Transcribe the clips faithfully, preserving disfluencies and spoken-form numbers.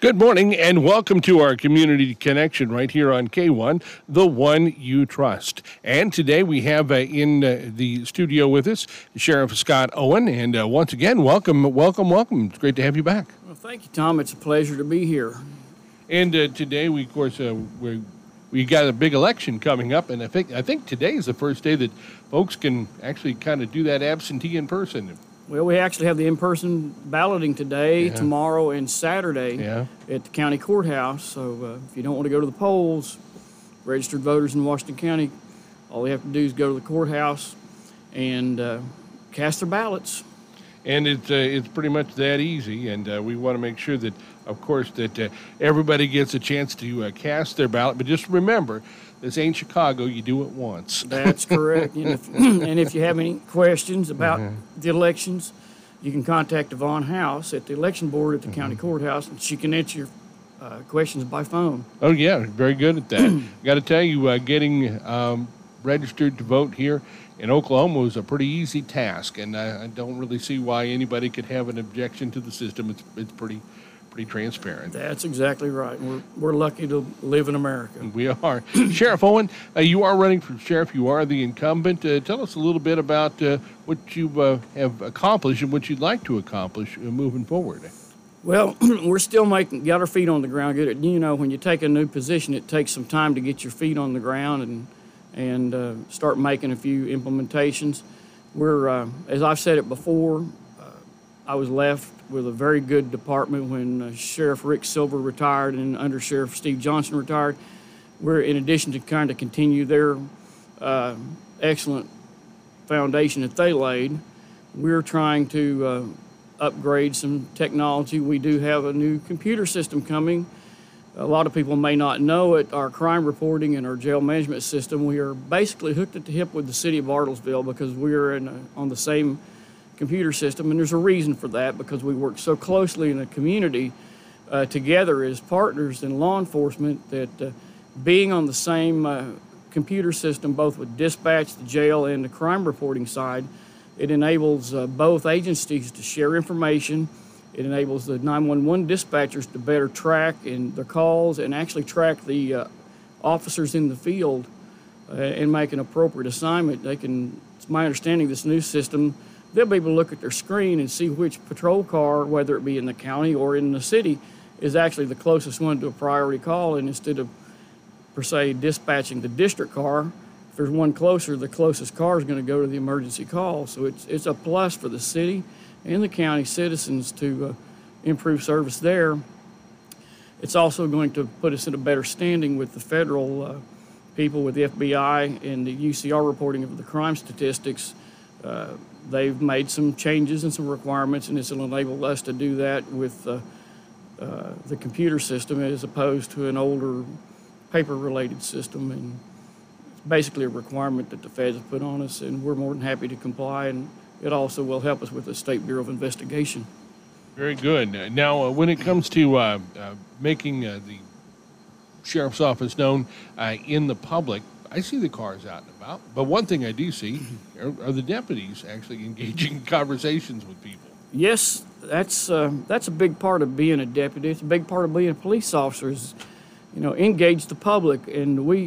Good morning and welcome to our Community Connection right here on K one, the one you trust. And today we have uh, in uh, the studio with us Sheriff Scott Owen. And uh, once again, welcome, welcome, welcome. It's great to have you back. Well, thank you, Tom. It's a pleasure to be here. And uh, today, we of course, uh, we we got a big election coming up, and I think I think today is the first day that folks can actually kind of do that absentee in person. Well, we actually have the in-person balloting today, Yeah. tomorrow, and Saturday Yeah. at the county courthouse. So uh, if you don't want to go to the polls, registered voters in Washington County, all they have to do is go to the courthouse and uh, cast their ballots. And it's uh, it's pretty much that easy, and uh, we want to make sure that, of course, that uh, everybody gets a chance to uh, cast their ballot. But just remember, this ain't Chicago. You do it once. That's correct. And if, and if you have any questions about Mhm. the elections, you can contact Yvonne House at the election board at the county courthouse, and she can answer your uh, questions by phone. Oh yeah, very good at that. Got to tell you, uh, getting um, registered to vote here in Oklahoma was a pretty easy task, and I, I don't really see why anybody could have an objection to the system. It's it's pretty pretty transparent. That's exactly right. We're, we're lucky to live in America. We are. Sheriff Owen, uh, you are running for sheriff. You are the incumbent. Uh, tell us a little bit about uh, what you uh, have accomplished and what you'd like to accomplish uh, moving forward. Well, we're still making, got our feet on the ground. Good. You know, when you take a new position, it takes some time to get your feet on the ground and and uh, start making a few implementations. We're, uh, as I've said it before, uh, I was left with a very good department when uh, Sheriff Rick Silver retired and Under Sheriff Steve Johnson retired. We're, in addition to kind of continue their uh, excellent foundation that they laid, we're trying to uh, upgrade some technology. We do have a new computer system coming. A lot of people may not know it. Our crime reporting and our jail management system, we are basically hooked at the hip with the city of Bartlesville because we are in a, on the same computer system, and there's a reason for that because we work so closely in the community uh, together as partners in law enforcement that uh, being on the same uh, computer system, both with dispatch, the jail, and the crime reporting side, it enables uh, both agencies to share information. It enables the nine one one dispatchers to better track in their calls and actually track the uh, officers in the field uh, and make an appropriate assignment. They can, it's my understanding, this new system, they'll be able to look at their screen and see which patrol car, whether it be in the county or in the city, is actually the closest one to a priority call. And instead of, per se, dispatching the district car, if there's one closer, the closest car is going to go to the emergency call. So it's, it's a plus for the city and the county citizens to uh, improve service there. It's also going to put us in a better standing with the federal uh, people, with the F B I and the U C R reporting of the crime statistics. Uh, they've made some changes and some requirements, and this will enable us to do that with uh, uh, the computer system as opposed to an older paper-related system. And it's basically a requirement that the feds have put on us, and we're more than happy to comply. And it also will help us with the State Bureau of Investigation. Very good. Now, uh, when it comes to uh, uh, making uh, the sheriff's office known uh, in the public, I see the cars out and about. But one thing I do see are, are the deputies actually engaging in conversations with people. Yes, that's uh, that's a big part of being a deputy. It's a big part of being a police officer is, you know, engage the public, and we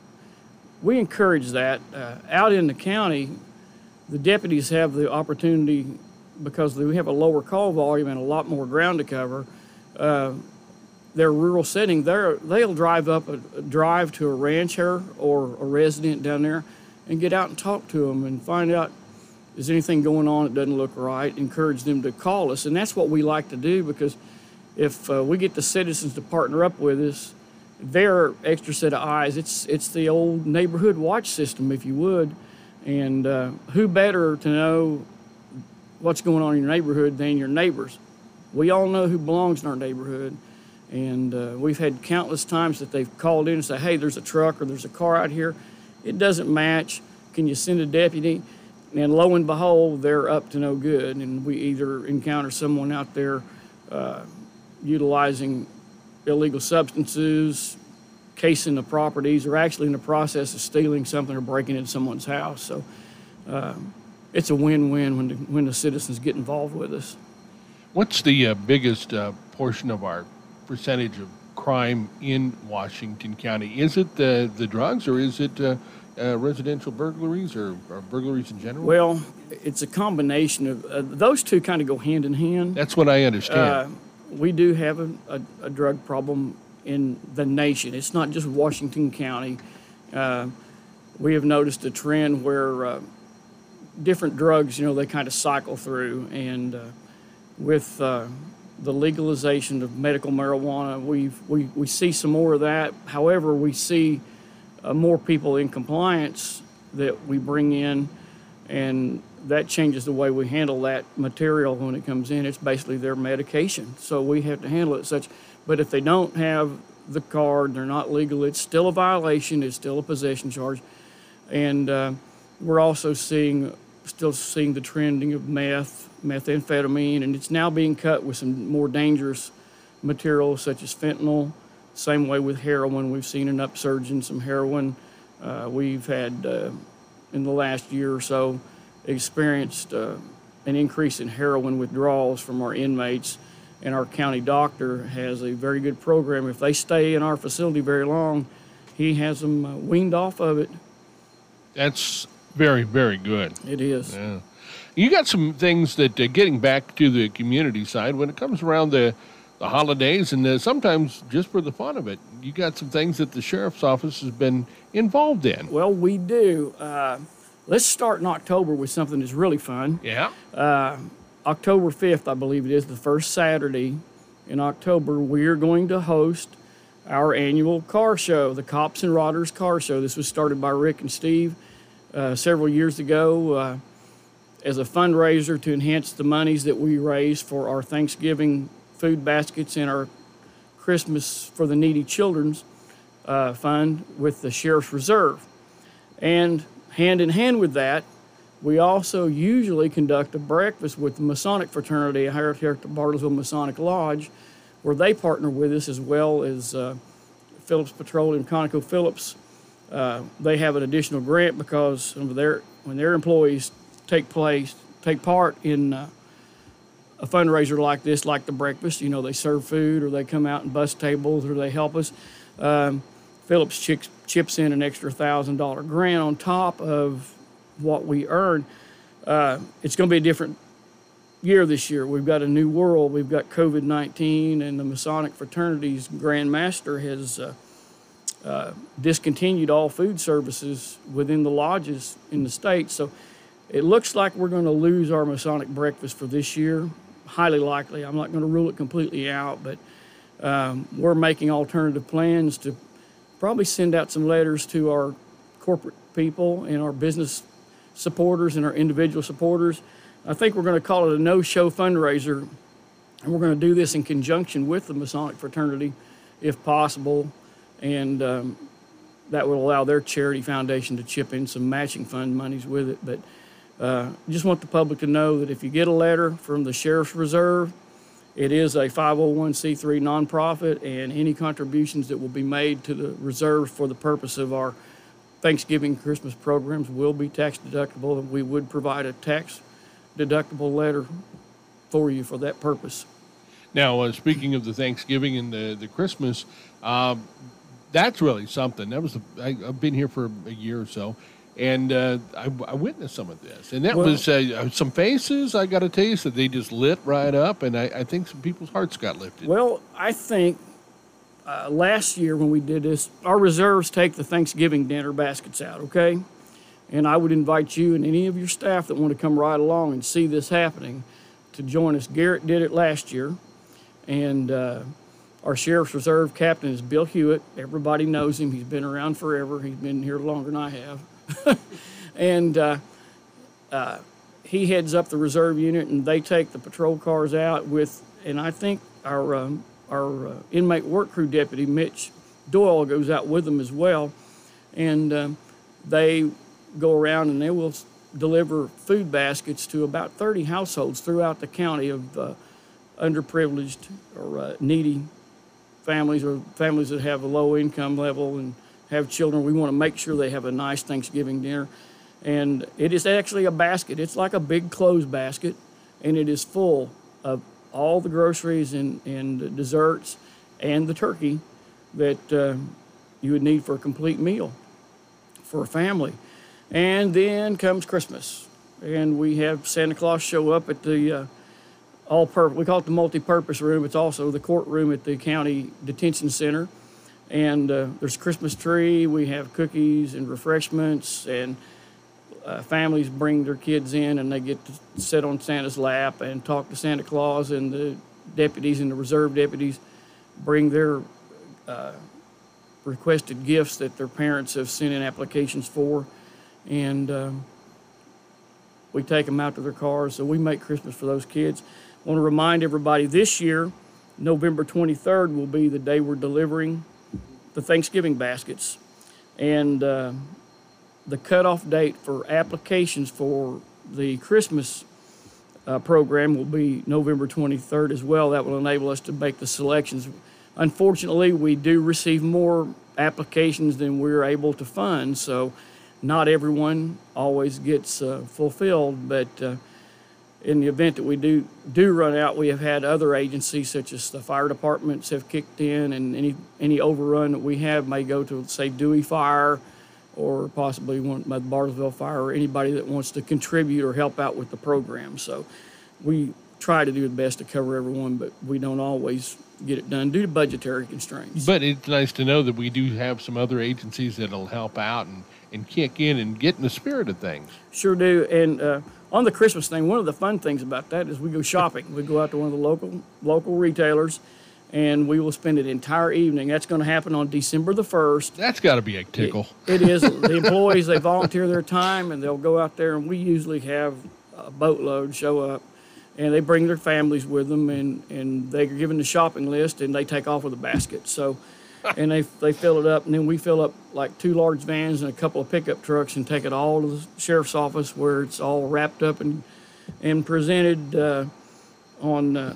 we encourage that uh, out in the county. The deputies have the opportunity, because we have a lower call volume and a lot more ground to cover, uh, their rural setting, they're, they'll drive up a, a drive to a rancher or a resident down there and get out and talk to them and find out, is anything going on that doesn't look right, encourage them to call us. And that's what we like to do, because if uh, we get the citizens to partner up with us, their extra set of eyes, it's, it's the old neighborhood watch system, if you would. And uh, who better to know what's going on in your neighborhood than your neighbors? We all know who belongs in our neighborhood. And uh, we've had countless times that they've called in and said, hey, there's a truck or there's a car out here. It doesn't match. Can you send a deputy? And lo and behold, they're up to no good. And we either encounter someone out there uh, utilizing illegal substances, casing the properties, or actually in the process of stealing something or breaking into someone's house. So um, it's a win-win when the, when the citizens get involved with us. What's the uh, biggest uh, portion of our percentage of crime in Washington County? Is it the the drugs, or is it uh, uh, residential burglaries, or, or burglaries in general? Well, it's a combination of uh, those two kind of go hand in hand. That's what I understand. Uh, we do have a, a, a drug problem in the nation. It's not just Washington County. Uh, we have noticed a trend where uh, different drugs, you know, they kind of cycle through. And uh, with uh, the legalization of medical marijuana, we've, we, we see some more of that. However, we see uh, more people in compliance that we bring in, and that changes the way we handle that material when it comes in. It's basically their medication, so we have to handle it such. But if they don't have the card, they're not legal, it's still a violation, it's still a possession charge. And uh, we're also seeing, still seeing the trending of meth, methamphetamine, and it's now being cut with some more dangerous materials such as fentanyl. Same way with heroin, we've seen an upsurge in some heroin. Uh, we've had, uh, in the last year or so, experienced uh, an increase in heroin withdrawals from our inmates, and our county doctor has a very good program. If they stay in our facility very long, he has them uh, weaned off of it. That's very, very good. It is. Yeah. You got some things that, uh, getting back to the community side, when it comes around the, the holidays, and uh, sometimes just for the fun of it, you got some things that the sheriff's office has been involved in. Well, we do. Uh, let's start in October with something that's really fun. Yeah. Uh, October fifth, I believe it is, the first Saturday in October, we're going to host our annual car show, the Cops and Rodders Car Show. This was started by Rick and Steve uh, several years ago uh, as a fundraiser to enhance the monies that we raise for our Thanksgiving food baskets and our Christmas for the Needy Children's uh, Fund with the Sheriff's Reserve. And hand in hand with that, we also usually conduct a breakfast with the Masonic fraternity here at the Bartlesville Masonic Lodge, where they partner with us, as well as uh, Phillips Petroleum, ConocoPhillips. Uh, they have an additional grant because of their, when their employees take place, take part in uh, a fundraiser like this, like the breakfast, you know, they serve food or they come out and bus tables or they help us. Um, Phillips chips, chips in an extra one thousand dollars grant on top of what we earn. Uh, it's going to be a different year this year. We've got a new world. We've got COVID nineteen, and the Masonic fraternity's Grand Master has uh, uh, discontinued all food services within the lodges in the state. So it looks like we're going to lose our Masonic breakfast for this year. Highly likely. I'm not going to rule it completely out, but um, we're making alternative plans to probably send out some letters to our corporate people and our business supporters and our individual supporters. I think we're going to call it a no-show fundraiser, and we're going to do this in conjunction with the Masonic fraternity, if possible, and um, that would allow their charity foundation to chip in some matching fund monies with it. But uh, just want the public to know that if you get a letter from the Sheriff's Reserve, it is a five oh one c three nonprofit, and any contributions that will be made to the reserve for the purpose of our Thanksgiving, Christmas programs will be tax deductible, and we would provide a tax deductible letter for you for that purpose. Now, uh, speaking of the Thanksgiving and the, the Christmas, uh, that's really something. That was a, I, I've been here for a year or so, and uh, I, I witnessed some of this. And that Well- was uh, some faces, I got to tell you, that they just lit right up, and I, I think some people's hearts got lifted. Well, I think uh, last year when we did this, our reserves take the Thanksgiving dinner baskets out, okay? And I would invite you and any of your staff that want to come right along and see this happening to join us. Garrett did it last year, and uh, our Sheriff's Reserve captain is Bill Hewitt. Everybody knows him. He's been around forever. He's been here longer than I have. and uh, uh, he heads up the reserve unit, and they take the patrol cars out with, and I think our um, our uh, inmate work crew deputy, Mitch Doyle, goes out with them as well. And um, they go around and they will s- deliver food baskets to about thirty households throughout the county of uh, underprivileged or uh, needy families, or families that have a low income level and have children. We want to make sure they have a nice Thanksgiving dinner. And it is actually a basket. It's like a big clothes basket, and it is full of all the groceries and, and desserts and the turkey that uh, you would need for a complete meal for a family. And then comes Christmas, and we have Santa Claus show up at the uh, all-purpose, we call it the multi-purpose room. It's also the courtroom at the county detention center. And uh, there's a Christmas tree. We have cookies and refreshments, and uh, families bring their kids in, and they get to sit on Santa's lap and talk to Santa Claus, and the deputies and the reserve deputies bring their uh, requested gifts that their parents have sent in applications for, and um, we take them out to their cars. So we make Christmas for those kids. I want to remind everybody this year, November twenty-third will be the day we're delivering the Thanksgiving baskets. And uh, the cutoff date for applications for the Christmas uh, program will be November twenty-third as well. That will enable us to make the selections. Unfortunately, we do receive more applications than we're able to fund, so not everyone always gets uh, fulfilled, but uh, in the event that we do do run out, we have had other agencies such as the fire departments have kicked in, and any any overrun that we have may go to, say, Dewey Fire, or possibly one by the Bartlesville Fire, or anybody that wants to contribute or help out with the program. So we try to do the best to cover everyone, but we don't always get it done due to budgetary constraints. But it's nice to know that we do have some other agencies that'll help out and, and kick in and get in the spirit of things. Sure do. And uh, on the Christmas thing, one of the fun things about that is we go shopping. We go out to one of the local local retailers, and we will spend an entire evening. That's going to happen on December the first. That's got to be a tickle. It, it is. The employees, they volunteer their time, and they'll go out there, and we usually have a boatload show up, and they bring their families with them, and, and they're given the shopping list, and they take off with a basket. So, and they they fill it up, and then we fill up like two large vans and a couple of pickup trucks and take it all to the sheriff's office where it's all wrapped up and and presented uh, on uh,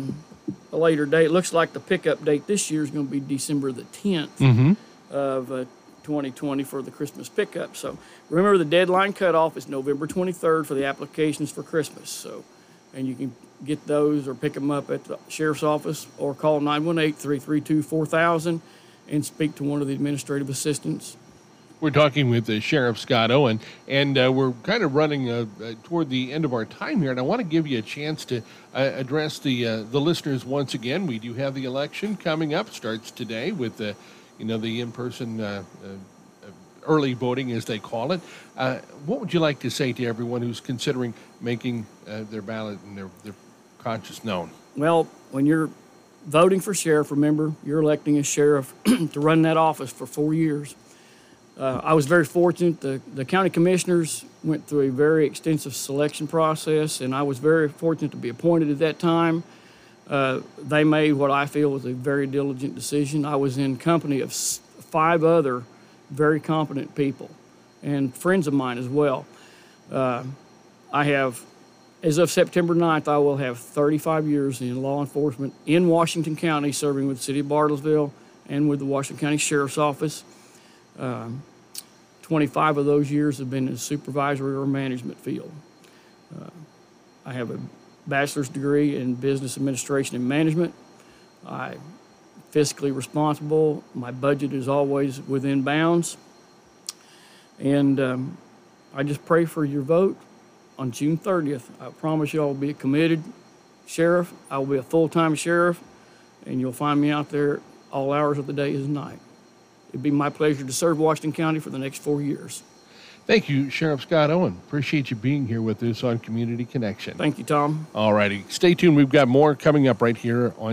a later date. It looks like the pickup date this year is going to be December the tenth Mm-hmm. of uh, twenty twenty for the Christmas pickup. So remember, the deadline cutoff is November twenty-third for the applications for Christmas. So, and you can get those or pick them up at the sheriff's office or call nine one eight, three three two, four thousand and speak to one of the administrative assistants. We're talking with uh, Sheriff Scott Owen, and uh, we're kind of running uh, uh, toward the end of our time here, and I want to give you a chance to uh, address the uh, the listeners once again. We do have the election coming up. Starts today with the, you know, the in-person uh, uh, early voting, as they call it. Uh, what would you like to say to everyone who's considering making uh, their ballot and their, their conscience known? Well, when you're voting for sheriff, remember, you're electing a sheriff to run that office for four years. Uh, I was very fortunate. The, the county commissioners went through a very extensive selection process, and I was very fortunate to be appointed at that time. Uh, they made what I feel was a very diligent decision. I was in company of s- five other very competent people and friends of mine as well. Uh, I have, as of September ninth, I will have thirty-five years in law enforcement in Washington County, serving with the city of Bartlesville and with the Washington County Sheriff's Office. Um, twenty-five of those years have been in the supervisory or management field. Uh, I have a bachelor's degree in business administration and management. I'm fiscally responsible. My budget is always within bounds. And um, I just pray for your vote on June thirtieth. I promise you I will be a committed sheriff. I will be a full-time sheriff, and you'll find me out there all hours of the day and night. It'd be my pleasure to serve Washington County for the next four years. Thank you, Sheriff Scott Owen. Appreciate you being here with us on Community Connection. Thank you, Tom. All righty. Stay tuned. We've got more coming up right here on